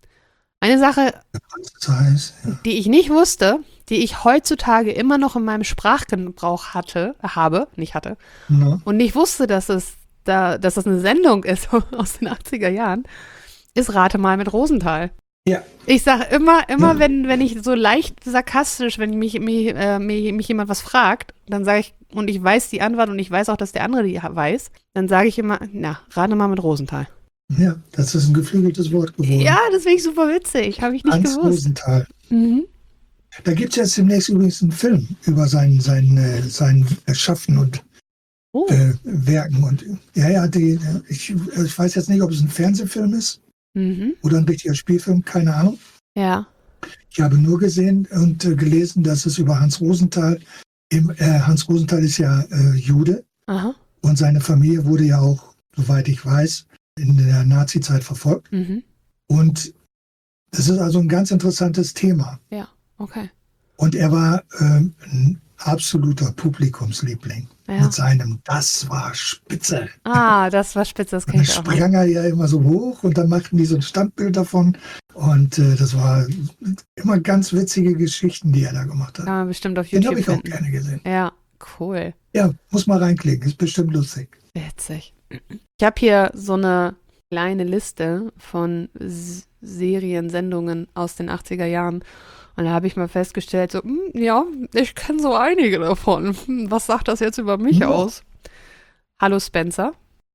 Eine Sache, das heißt, ja. die ich nicht wusste, die ich heutzutage immer noch in meinem Sprachgebrauch hatte, habe, nicht hatte, Na, und nicht wusste, dass es da, dass das eine Sendung ist aus den achtziger Jahren, ist Rate mal mit Rosenthal. Ja. Ich sage immer, immer Ja. wenn, wenn ich so leicht sarkastisch, wenn mich, mich, äh, mich, mich jemand was fragt, dann sage ich, und ich weiß die Antwort und ich weiß auch, dass der andere die weiß, dann sage ich immer, na, rate mal mit Rosenthal. ja, das ist ein geflügeltes Wort geworden. Ja, das finde ich super witzig, habe ich nicht Hans gewusst. Rosenthal. Mhm. Da gibt es jetzt demnächst übrigens einen Film über sein, sein, äh, sein Schaffen und Oh, äh, Werken. Und ja, ja, die, ich, ich weiß jetzt nicht, ob es ein Fernsehfilm ist mhm. oder ein richtiger Spielfilm, keine Ahnung. Ja, Ich habe nur gesehen und äh, gelesen, dass es über Hans Rosenthal, im, äh, Hans Rosenthal ist ja äh, Jude aha, und seine Familie wurde ja auch, soweit ich weiß, in der Nazizeit verfolgt. mhm. Und das ist also ein ganz interessantes Thema. Okay, Und er war ähm, ein absoluter Publikumsliebling ja. mit seinem Das war spitze. Ah, das war spitze, das Und kenne dann ich auch noch. sprang er ja immer so hoch und dann machten die so ein Standbild davon. Und äh, das war immer ganz witzige Geschichten, die er da gemacht hat. Kann man bestimmt auf Den YouTube habe ich auch finden. gerne gesehen. Ja, cool. Ja, muss mal reinklicken, ist bestimmt lustig. Witzig. Ich habe hier so eine kleine Liste von S- Serien, Sendungen aus den achtziger Jahren. Und da habe ich mal festgestellt, so, hm, ja, ich kenne so einige davon. Hm, was sagt das jetzt über mich Ja. aus? Hallo Spencer.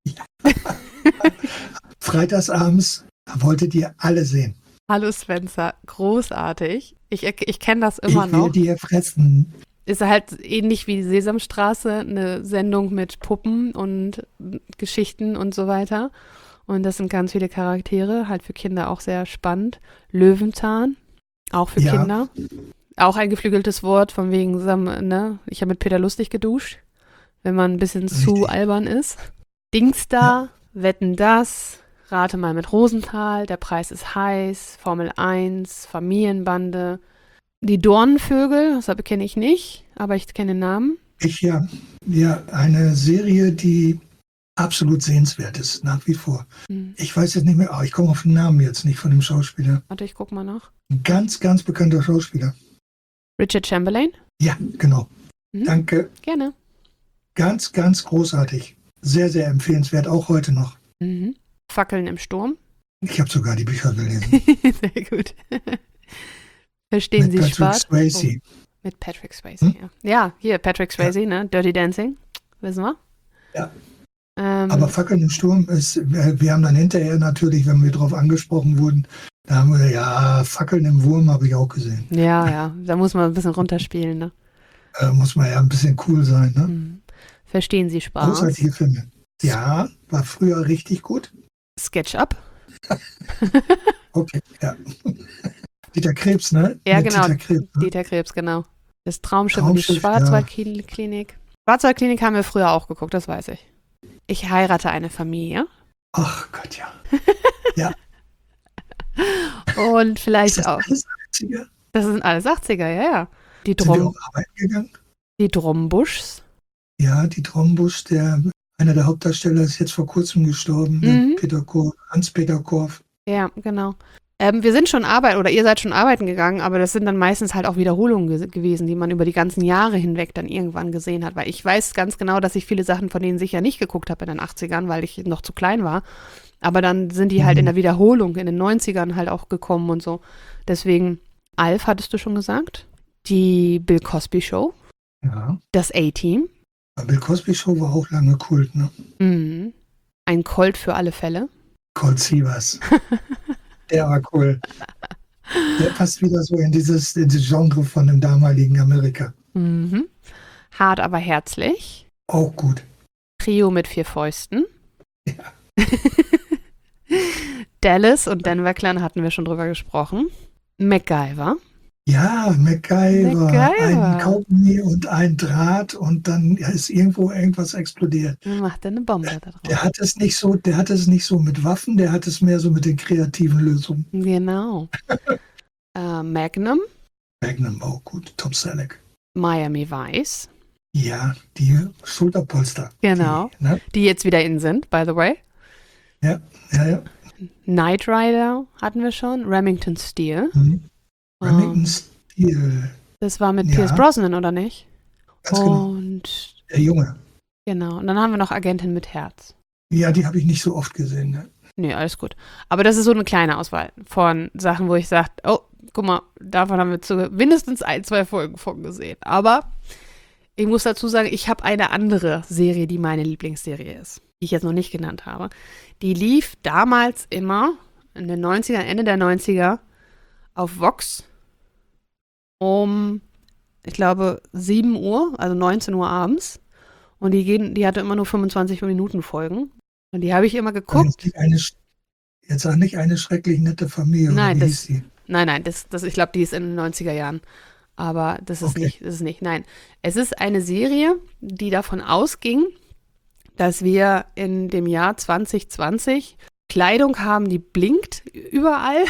Freitagsabends wolltet ihr alle sehen. Hallo Spencer. Großartig. Ich, ich kenne das immer ich will noch. dir fressen. Ist halt ähnlich wie Sesamstraße, eine Sendung mit Puppen und Geschichten und so weiter. Und das sind ganz viele Charaktere, halt für Kinder auch sehr spannend. Löwenzahn, auch für Ja. Kinder. Auch ein geflügeltes Wort, von wegen, Sam- ne, ich habe mit Peter Lustig geduscht, wenn man ein bisschen zu Richtig. albern ist. Dingsda, Wetten das, Rate mal mit Rosenthal, Der Preis ist heiß, Formel eins, Familienbande. Die Dornenvögel, das kenne ich nicht, aber ich kenne den Namen. Ich ja, ja, eine Serie, die absolut sehenswert ist, nach wie vor. Hm. Ich weiß jetzt nicht mehr, ah, ich komme auf den Namen jetzt nicht von dem Schauspieler. Warte, ich guck mal nach. Ein ganz, ganz bekannter Schauspieler. Richard Chamberlain? Ja, genau. Mhm. Danke. Gerne. Ganz, ganz großartig. Sehr, sehr empfehlenswert, auch heute noch. Mhm. Fackeln im Sturm. Ich habe sogar die Bücher gelesen. Sehr gut. Verstehen Mit Sie Patrick Spaß? Swayze. Oh, mit Patrick Swayze, Hm? ja. Ja, hier, Patrick Swayze, ne? Dirty Dancing. Wissen wir? Ja. Ähm, Aber Fackeln im Sturm ist, wir wir haben dann hinterher natürlich, wenn wir darauf angesprochen wurden, da haben wir, ja, Fackeln im Wurm habe ich auch gesehen. ja, ja, da muss man ein bisschen runterspielen, ne? Äh, muss man ja ein bisschen cool sein, ne? Mhm. Verstehen Sie Spaß? Großartige Filme. Ja, war früher richtig gut. Sketch Up. Okay, ja. Dieter Krebs, ne? Ja, Mit genau. Dieter Krebs, ne? Dieter Krebs, genau. Das Traumschiff und die Traumschiff, Schwarzwaldklinik. Schwarzwaldklinik haben wir früher auch geguckt, das weiß ich. Ich heirate eine Familie. Ach Gott, ja. Und Ist vielleicht das auch. alles achtziger? Das sind alles achtziger, ja, ja. Die, Sind wir Drum, auch arbeiten gegangen? die Drombuschs. Ja, die Trombusch, der, einer der Hauptdarsteller ist jetzt vor kurzem gestorben, der Mhm. Peter Korf, Hans-Peter Korf. Ja, genau. Ähm, wir sind schon arbeiten, oder ihr seid schon arbeiten gegangen, aber das sind dann meistens halt auch Wiederholungen ge- gewesen, die man über die ganzen Jahre hinweg dann irgendwann gesehen hat. Weil ich weiß ganz genau, dass ich viele Sachen von denen sicher nicht geguckt habe in den achtzigern, weil ich noch zu klein war. Aber dann sind die halt in der Wiederholung in den neunzigern halt auch gekommen und so. Deswegen, Alf hattest du schon gesagt, die Bill Cosby Show, Ja. das A-Team, Aber Bill Cosby Show war auch lange Kult, ne? mhm. ein Colt für alle Fälle. Colt Sievers. Der war cool. Der passt wieder so in dieses, in dieses Genre von dem damaligen Amerika. Mhm. Hart, aber herzlich. Auch gut. Trio mit vier Fäusten. Ja. Dallas und Denver Clan hatten wir schon drüber gesprochen. MacGyver. Ja, MacGyver. MacGyver. Ein Kaugummi und ein Draht und dann ist irgendwo irgendwas explodiert. Dann macht er eine Bombe da drauf. Der hat es nicht so, der hat es nicht so mit Waffen, der hat es mehr so mit den kreativen Lösungen. Genau. äh, Magnum. Magnum auch gut. Tom Selleck. Miami Vice. Ja, die Schulterpolster. Genau. Die, ne? Die jetzt wieder in sind, by the way. Ja, ja, ja. Knight Rider hatten wir schon. Remington Steele. Mhm. Oh, Remington Steele. das war mit Ja. Pierce Brosnan, oder nicht? Ganz genau. Und Der Junge. genau. Und dann haben wir noch Agentin mit Herz. Ja, die habe ich nicht so oft gesehen. Ne? Nee, alles gut. Aber das ist so eine kleine Auswahl von Sachen, wo ich sage, oh, guck mal, davon haben wir zu mindestens ein, zwei Folgen von gesehen. Aber ich muss dazu sagen, ich habe eine andere Serie, die meine Lieblingsserie ist, die ich jetzt noch nicht genannt habe. Die lief damals immer in den neunzigern, Ende der neunziger auf Vox um, ich glaube, sieben Uhr, also neunzehn Uhr abends. Und die, gehen, die hatte immer nur fünfundzwanzig Minuten Folgen. Und die habe ich immer geguckt. Jetzt nicht eine, jetzt sag nicht eine schrecklich nette Familie. Nein, oder wie das- hieß die? Nein, nein, das, das, ich glaube, die ist in den neunziger Jahren. Aber das ist Okay. nicht, das ist nicht, nein. Es ist eine Serie, die davon ausging, dass wir in dem Jahr zwanzig zwanzig Kleidung haben, die blinkt überall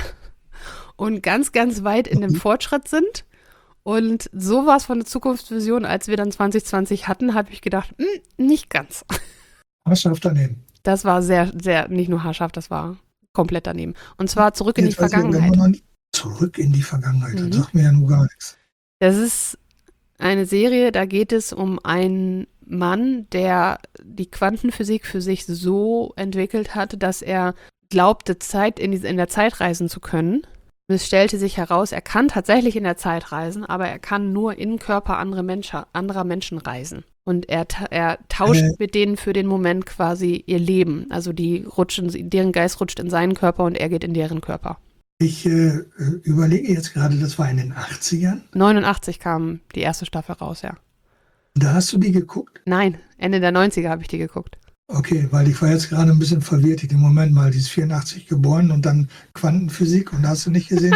und ganz, ganz weit in dem Mhm. Fortschritt sind. Und sowas von der Zukunftsvision, als wir dann zwanzig zwanzig hatten, habe ich gedacht, "Hm, nicht ganz." Haarscharf daneben. Das war sehr, sehr, nicht nur haarscharf, das war komplett daneben. Und zwar zurück in die Jetzt weiß ich aber Vergangenheit. immer noch nicht- Zurück in die Vergangenheit. Mhm. Das sagt mir ja nur gar nichts. Das ist eine Serie, da geht es um einen Mann, der die Quantenphysik für sich so entwickelt hat, dass er glaubte, Zeit in, die, in der Zeit reisen zu können. Und es stellte sich heraus, er kann tatsächlich in der Zeit reisen, aber er kann nur in Körper andere Menschen, anderer Menschen reisen. Und er, ta- er tauscht Äh. mit denen für den Moment quasi ihr Leben. Also die rutschen, deren Geist rutscht in seinen Körper und er geht in deren Körper. Ich äh, überlege jetzt gerade, das war in den achtzigern. neunundachtzig kam die erste Staffel raus, ja. Da hast du die geguckt? Nein, Ende der neunziger habe ich die geguckt. Okay, weil ich war jetzt gerade ein bisschen verwirrt. Im Moment mal, die ist vierundachtzig geboren und dann Quantenphysik und hast du nicht gesehen?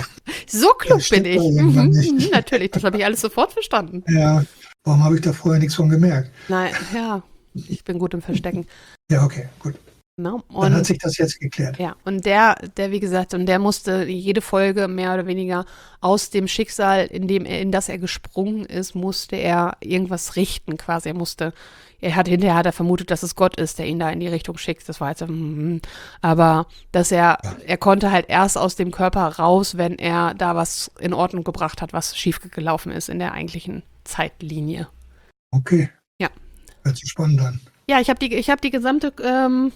So klug Das bin stimmt ich. doch irgendwann Mhm, nicht. mhm, natürlich, das habe ich alles sofort verstanden. Ja, warum habe ich da vorher nichts von gemerkt? Nein, ja, ich bin gut im Verstecken. Ja, okay, gut. Ne? Dann hat Und sich das jetzt geklärt. ja, und der, der, wie gesagt, und der musste jede Folge mehr oder weniger aus dem Schicksal, in dem er, in das er gesprungen ist, musste er irgendwas richten quasi. Er musste, er hat hinterher hat er vermutet, dass es Gott ist, der ihn da in die Richtung schickt. Das war jetzt, mm, aber dass er, er konnte halt erst aus dem Körper raus, wenn er da was in Ordnung gebracht hat, was schiefgelaufen ist in der eigentlichen Zeitlinie. Okay. Ja. Hört sich spannend an. Ja, ich habe die, ich habe die gesamte ähm,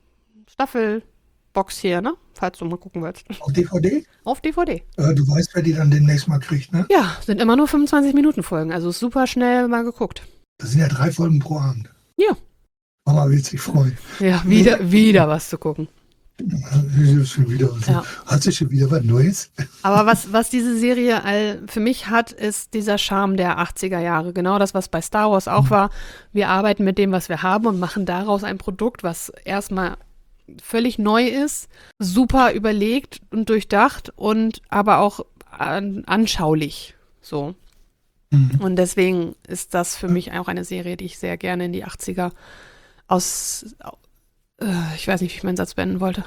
Staffelbox hier, ne? Falls du mal gucken willst. Auf D V D? Auf D V D. Äh, du weißt, wer die dann demnächst mal kriegt, ne? Ja, sind immer nur fünfundzwanzig Minuten Folgen, also super schnell mal geguckt. Das sind ja drei Folgen pro Abend. Ja. Mama wird sich freuen. Ja, wieder, wieder was zu gucken. Ja, schon wieder, Ja. Hat sich schon wieder was Neues? Aber was, was diese Serie all für mich hat, ist dieser Charme der achtziger Jahre. Genau das, was bei Star Wars auch war. Wir arbeiten mit dem, was wir haben und machen daraus ein Produkt, was erstmal völlig neu ist, super überlegt und durchdacht und aber auch an, anschaulich. So. Mhm. Und deswegen ist das für mich auch eine Serie, die ich sehr gerne in die achtziger aus, äh, ich weiß nicht, wie ich meinen Satz beenden wollte.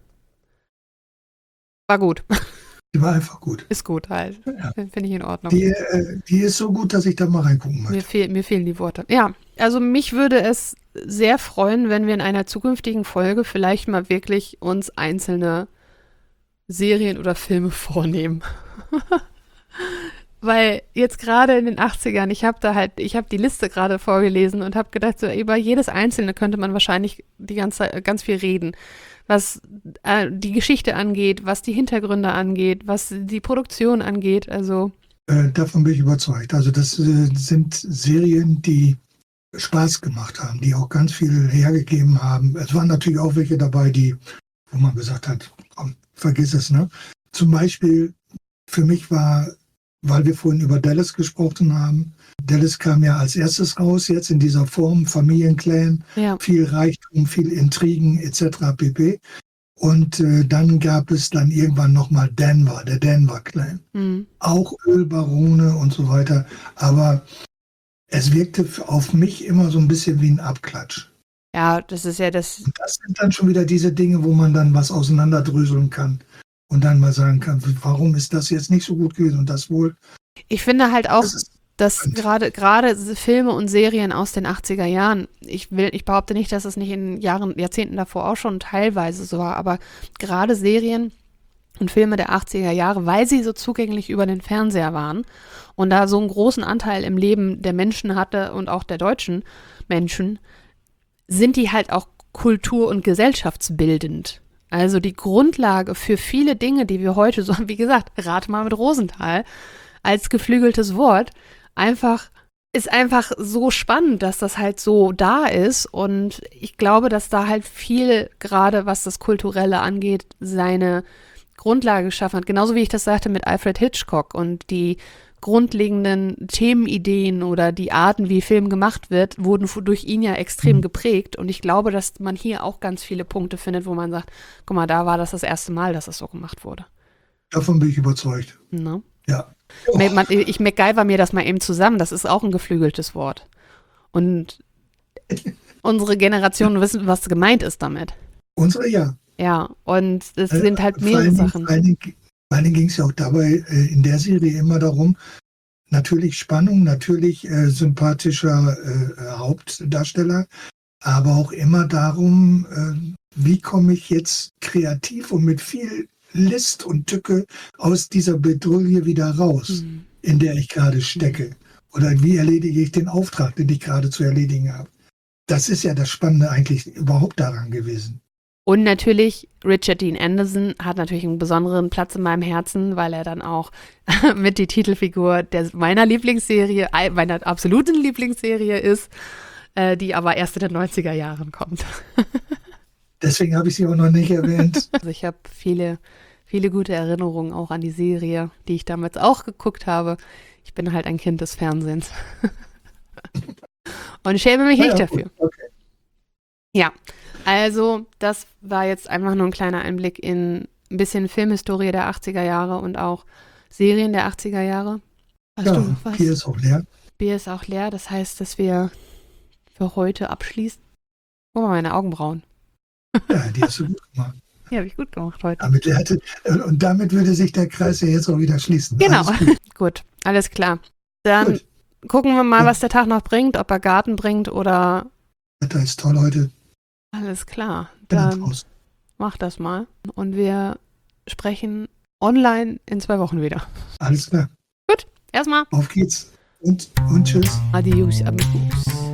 War gut. Die war einfach gut. Ist gut halt. Ja. Finde ich in Ordnung. Die, äh, die ist so gut, dass ich da mal reingucken Mir, möchte. fehl, mir fehlen die Worte. Ja, also mich würde es sehr freuen, wenn wir in einer zukünftigen Folge vielleicht mal wirklich uns einzelne Serien oder Filme vornehmen. Weil jetzt gerade in den achtzigern, ich habe da halt, ich habe die Liste gerade vorgelesen und habe gedacht, so über jedes Einzelne könnte man wahrscheinlich die ganze Zeit ganz viel reden. Was äh, die Geschichte angeht, was die Hintergründe angeht, was die Produktion angeht, also. Äh, davon bin ich überzeugt. Also das äh, sind Serien, die Spaß gemacht haben, die auch ganz viel hergegeben haben. Es waren natürlich auch welche dabei, die, wo man gesagt hat, komm, vergiss es, ne? Zum Beispiel, für mich war, weil wir vorhin über Dallas gesprochen haben, Dallas kam ja als erstes raus, jetzt in dieser Form, Familienclan, Ja. viel Reichtum, viel Intrigen et cetera pp. Und äh, dann gab es dann irgendwann nochmal Denver, der Denver-Clan. Mhm. Auch Ölbarone und so weiter. Aber es wirkte auf mich immer so ein bisschen wie ein Abklatsch. Ja, das ist ja das. Und das sind dann schon wieder diese Dinge, wo man dann was auseinanderdröseln kann und dann mal sagen kann, warum ist das jetzt nicht so gut gewesen und das wohl. Ich finde halt auch, Das ist dass spannend. gerade gerade Filme und Serien aus den achtziger Jahren, ich will, ich behaupte nicht, dass es nicht in Jahren, Jahrzehnten davor auch schon teilweise so war, aber gerade Serien und Filme der achtziger Jahre, weil sie so zugänglich über den Fernseher waren und da so einen großen Anteil im Leben der Menschen hatte und auch der deutschen Menschen, sind die halt auch kultur- und gesellschaftsbildend. Also die Grundlage für viele Dinge, die wir heute so, wie gesagt, rate mal mit Rosenthal, als geflügeltes Wort, einfach, ist einfach so spannend, dass das halt so da ist. Und ich glaube, dass da halt viel, gerade was das Kulturelle angeht, seine Grundlage geschaffen hat. Genauso wie ich das sagte mit Alfred Hitchcock und die grundlegenden Themenideen oder die Arten, wie Film gemacht wird, wurden durch ihn ja extrem Mhm. geprägt. Und ich glaube, dass man hier auch ganz viele Punkte findet, wo man sagt, guck mal, da war das das erste Mal, dass das so gemacht wurde. Davon bin ich überzeugt. Ne? Ja. Me- man- Ich MacGyver mir das mal eben zusammen, das ist auch ein geflügeltes Wort. Und unsere Generation wissen, was gemeint ist damit. Unsere ja. Ja, und es Äh, sind halt vor mehrere allen Dingen- Sachen. Vor allen Dingen, vor allen Dingen ging es ja auch dabei äh, in der Serie immer darum, natürlich Spannung, natürlich äh, sympathischer äh, Hauptdarsteller, aber auch immer darum, äh, wie komme ich jetzt kreativ und mit viel List und Tücke aus dieser Bedrulle wieder raus, Mhm. in der ich gerade stecke. Oder wie erledige ich den Auftrag, den ich gerade zu erledigen habe. Das ist ja das Spannende eigentlich überhaupt daran gewesen. Und natürlich, Richard Dean Anderson hat natürlich einen besonderen Platz in meinem Herzen, weil er dann auch mit die Titelfigur der, meiner Lieblingsserie, äh, meiner absoluten Lieblingsserie ist, äh, die aber erst in den neunziger Jahren kommt. Deswegen habe ich sie auch noch nicht erwähnt. Also ich habe viele, viele gute Erinnerungen auch an die Serie, die ich damals auch geguckt habe. Ich bin halt ein Kind des Fernsehens. Und schäme mich Ja, nicht ja, dafür. gut, okay. Ja, also das war jetzt einfach nur ein kleiner Einblick in ein bisschen Filmhistorie der achtziger Jahre und auch Serien der achtziger Jahre. Hast Ja, du noch was? Bier ist auch leer. Bier ist auch leer, das heißt, dass wir für heute abschließen. Guck mal, meine Augenbrauen. Ja, die hast du gut gemacht. Die habe ich gut gemacht heute. Damit hätte, und damit würde sich der Kreis ja jetzt auch wieder schließen. Genau. Alles gut. Gut, alles klar. Dann Gut. gucken wir mal, Ja. was der Tag noch bringt, ob er Garten bringt oder Wetter ist toll heute. alles klar. Bin Dann draußen. mach das mal. Und wir sprechen online in zwei Wochen wieder. Alles klar. Erstmal Auf geht's. Und, und tschüss. adios, amigos.